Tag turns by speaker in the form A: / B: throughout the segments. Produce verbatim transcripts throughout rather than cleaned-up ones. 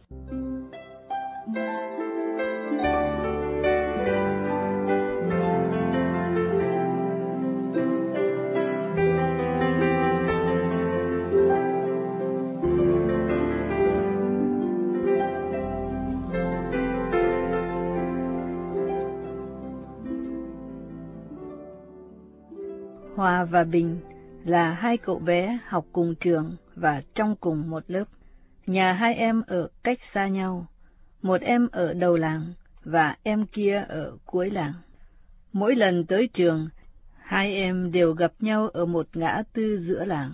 A: Hòa và Bình là hai cậu bé học cùng trường và trong cùng một lớp. Nhà hai em ở cách xa nhau, một em ở đầu làng và em kia ở cuối làng. Mỗi lần tới trường, hai em đều gặp nhau ở một ngã tư giữa làng.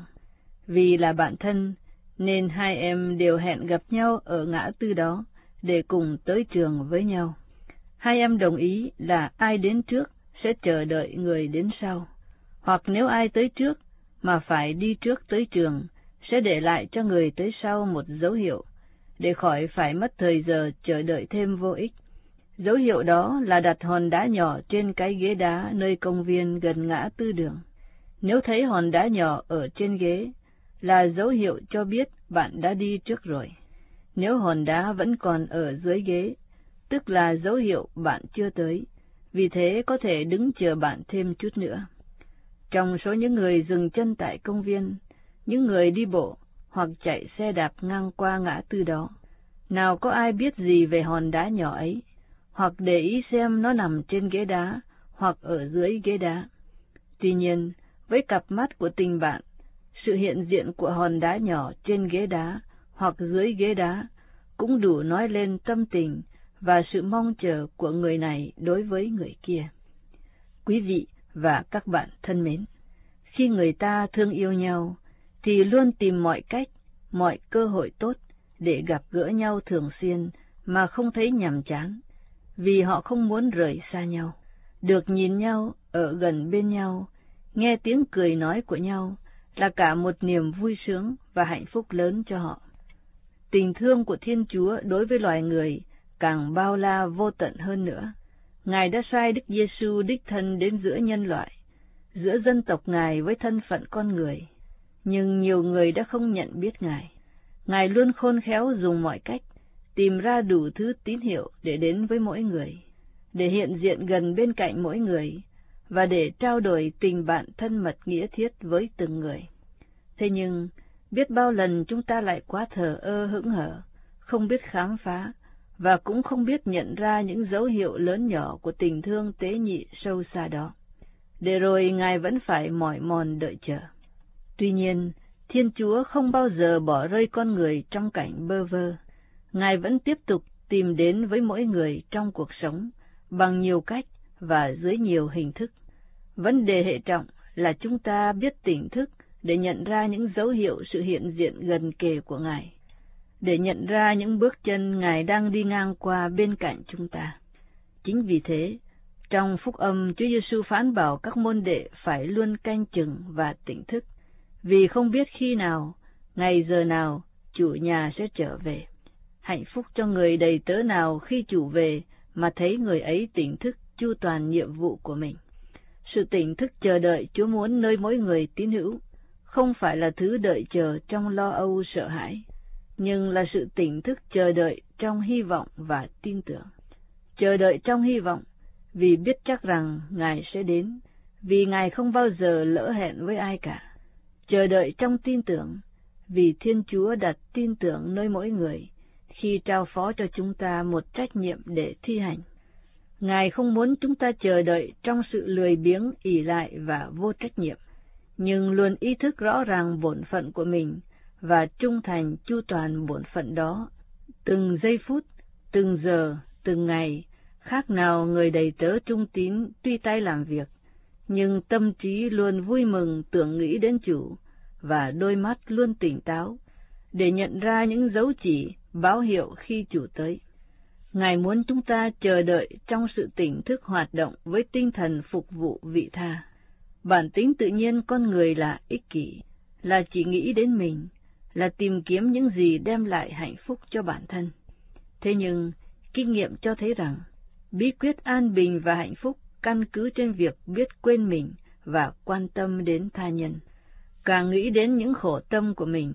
A: Vì là bạn thân, nên hai em đều hẹn gặp nhau ở ngã tư đó để cùng tới trường với nhau. Hai em đồng ý là ai đến trước sẽ chờ đợi người đến sau, hoặc nếu ai tới trước mà phải đi trước tới trường, sẽ để lại cho người tới sau một dấu hiệu, để khỏi phải mất thời giờ chờ đợi thêm vô ích. Dấu hiệu đó là đặt hòn đá nhỏ trên cái ghế đá nơi công viên gần ngã tư đường. Nếu thấy hòn đá nhỏ ở trên ghế, là dấu hiệu cho biết bạn đã đi trước rồi. Nếu hòn đá vẫn còn ở dưới ghế, tức là dấu hiệu bạn chưa tới, vì thế có thể đứng chờ bạn thêm chút nữa. Trong số những người dừng chân tại công viên, những người đi bộ hoặc chạy xe đạp ngang qua ngã tư đó, nào có ai biết gì về hòn đá nhỏ ấy, hoặc để ý xem nó nằm trên ghế đá hoặc ở dưới ghế đá. Tuy nhiên, với cặp mắt của tình bạn, sự hiện diện của hòn đá nhỏ trên ghế đá hoặc dưới ghế đá cũng đủ nói lên tâm tình và sự mong chờ của người này đối với người kia. Quý vị và các bạn thân mến, khi người ta thương yêu nhau, thì luôn tìm mọi cách, mọi cơ hội tốt để gặp gỡ nhau thường xuyên mà không thấy nhàm chán, vì họ không muốn rời xa nhau. Được nhìn nhau, ở gần bên nhau, nghe tiếng cười nói của nhau là cả một niềm vui sướng và hạnh phúc lớn cho họ. Tình thương của Thiên Chúa đối với loài người càng bao la vô tận hơn nữa. Ngài đã sai Đức Giêsu đích thân đến giữa nhân loại, giữa dân tộc Ngài với thân phận con người, nhưng nhiều người đã không nhận biết Ngài. Ngài luôn khôn khéo dùng mọi cách, tìm ra đủ thứ tín hiệu để đến với mỗi người, để hiện diện gần bên cạnh mỗi người, và để trao đổi tình bạn thân mật nghĩa thiết với từng người. Thế nhưng, biết bao lần chúng ta lại quá thờ ơ hững hờ, không biết khám phá, và cũng không biết nhận ra những dấu hiệu lớn nhỏ của tình thương tế nhị sâu xa đó. Để rồi Ngài vẫn phải mỏi mòn đợi chờ. Tuy nhiên, Thiên Chúa không bao giờ bỏ rơi con người trong cảnh bơ vơ. Ngài vẫn tiếp tục tìm đến với mỗi người trong cuộc sống, bằng nhiều cách và dưới nhiều hình thức. Vấn đề hệ trọng là chúng ta biết tỉnh thức để nhận ra những dấu hiệu sự hiện diện gần kề của Ngài, để nhận ra những bước chân Ngài đang đi ngang qua bên cạnh chúng ta. Chính vì thế, trong Phúc Âm, Chúa Giêsu phán bảo các môn đệ phải luôn canh chừng và tỉnh thức, vì không biết khi nào, ngày giờ nào, chủ nhà sẽ trở về. Hạnh phúc cho người đầy tớ nào khi chủ về mà thấy người ấy tỉnh thức chu toàn nhiệm vụ của mình. Sự tỉnh thức chờ đợi Chúa muốn nơi mỗi người tín hữu không phải là thứ đợi chờ trong lo âu sợ hãi, nhưng là sự tỉnh thức chờ đợi trong hy vọng và tin tưởng. Chờ đợi trong hy vọng vì biết chắc rằng Ngài sẽ đến, vì Ngài không bao giờ lỡ hẹn với ai cả. Chờ đợi trong tin tưởng vì Thiên Chúa đặt tin tưởng nơi mỗi người khi trao phó cho chúng ta một trách nhiệm để thi hành. Ngài không muốn chúng ta chờ đợi trong sự lười biếng, ỷ lại và vô trách nhiệm, nhưng luôn ý thức rõ ràng bổn phận của mình và trung thành chu toàn bổn phận đó. Từng giây phút, từng giờ, từng ngày, khác nào người đầy tớ trung tín tuy tay làm việc, nhưng tâm trí luôn vui mừng tưởng nghĩ đến chủ, và đôi mắt luôn tỉnh táo, để nhận ra những dấu chỉ, báo hiệu khi chủ tới. Ngài muốn chúng ta chờ đợi trong sự tỉnh thức hoạt động với tinh thần phục vụ vị tha. Bản tính tự nhiên con người là ích kỷ, là chỉ nghĩ đến mình, là tìm kiếm những gì đem lại hạnh phúc cho bản thân. Thế nhưng, kinh nghiệm cho thấy rằng, bí quyết an bình và hạnh phúc căn cứ trên việc biết quên mình và quan tâm đến tha nhân. Càng nghĩ đến những khổ tâm của mình,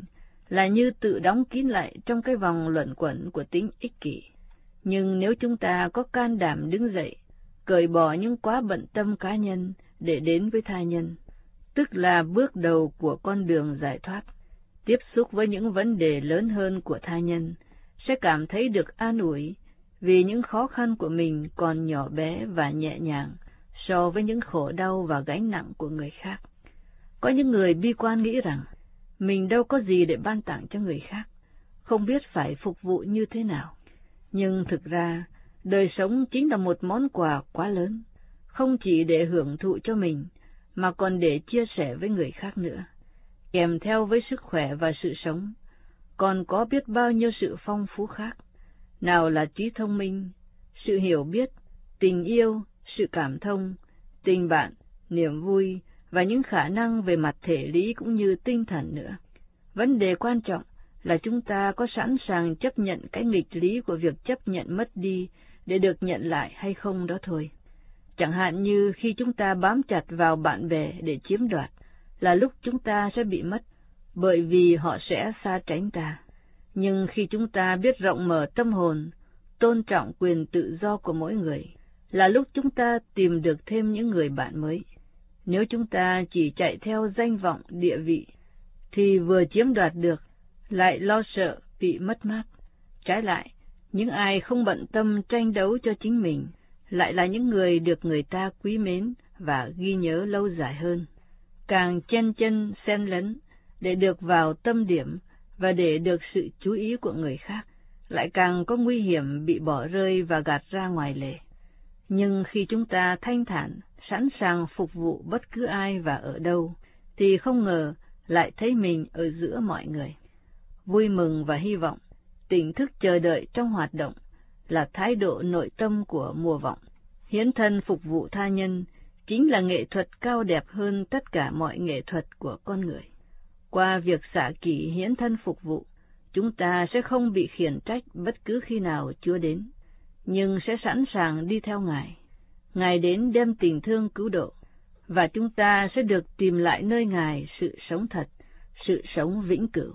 A: là như tự đóng kín lại trong cái vòng luẩn quẩn của tính ích kỷ. Nhưng nếu chúng ta có can đảm đứng dậy, cởi bỏ những quá bận tâm cá nhân để đến với tha nhân, tức là bước đầu của con đường giải thoát, tiếp xúc với những vấn đề lớn hơn của tha nhân, sẽ cảm thấy được an ủi vì những khó khăn của mình còn nhỏ bé và nhẹ nhàng so với những khổ đau và gánh nặng của người khác. Có những người bi quan nghĩ rằng mình đâu có gì để ban tặng cho người khác, không biết phải phục vụ như thế nào. Nhưng thực ra, đời sống chính là một món quà quá lớn, không chỉ để hưởng thụ cho mình, mà còn để chia sẻ với người khác nữa. Kèm theo với sức khỏe và sự sống, còn có biết bao nhiêu sự phong phú khác, nào là trí thông minh, sự hiểu biết, tình yêu, sự cảm thông, tình bạn, niềm vui và những khả năng về mặt thể lý cũng như tinh thần nữa. Vấn đề quan trọng là chúng ta có sẵn sàng chấp nhận cái nghịch lý của việc chấp nhận mất đi để được nhận lại hay không đó thôi. Chẳng hạn như khi chúng ta bám chặt vào bạn bè để chiếm đoạt, là lúc chúng ta sẽ bị mất, bởi vì họ sẽ xa tránh ta. Nhưng khi chúng ta biết rộng mở tâm hồn, tôn trọng quyền tự do của mỗi người, là lúc chúng ta tìm được thêm những người bạn mới. Nếu chúng ta chỉ chạy theo danh vọng địa vị, thì vừa chiếm đoạt được, lại lo sợ bị mất mát. Trái lại, những ai không bận tâm tranh đấu cho chính mình, lại là những người được người ta quý mến và ghi nhớ lâu dài hơn. Càng chen chân xen lẫn để được vào tâm điểm và để được sự chú ý của người khác, lại càng có nguy hiểm bị bỏ rơi và gạt ra ngoài lề. Nhưng khi chúng ta thanh thản, sẵn sàng phục vụ bất cứ ai và ở đâu, thì không ngờ lại thấy mình ở giữa mọi người. Vui mừng và hy vọng, tỉnh thức chờ đợi trong hoạt động, là thái độ nội tâm của mùa vọng. Hiến thân phục vụ tha nhân chính là nghệ thuật cao đẹp hơn tất cả mọi nghệ thuật của con người. Qua việc xả kỷ hiến thân phục vụ, chúng ta sẽ không bị khiển trách bất cứ khi nào Chúa đến, nhưng sẽ sẵn sàng đi theo Ngài. Ngài đến đem tình thương cứu độ, và chúng ta sẽ được tìm lại nơi Ngài sự sống thật, sự sống vĩnh cửu.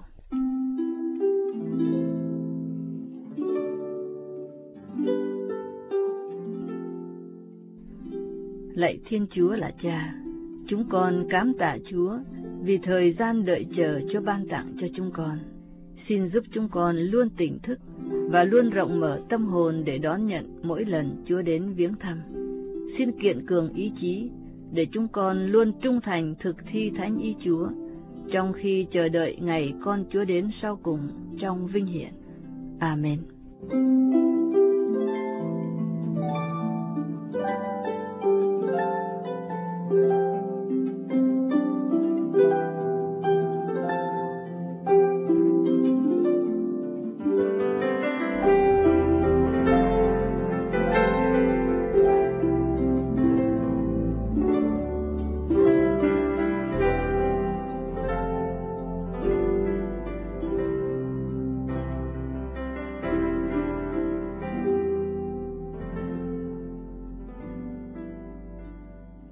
A: Lạy Thiên Chúa là Cha, chúng con cám tạ Chúa vì thời gian đợi chờ Chúa ban tặng cho chúng con. Xin giúp chúng con luôn tỉnh thức và luôn rộng mở tâm hồn để đón nhận mỗi lần Chúa đến viếng thăm. Xin kiện cường ý chí để chúng con luôn trung thành thực thi thánh ý Chúa, trong khi chờ đợi ngày con Chúa đến sau cùng trong vinh hiển. Amen.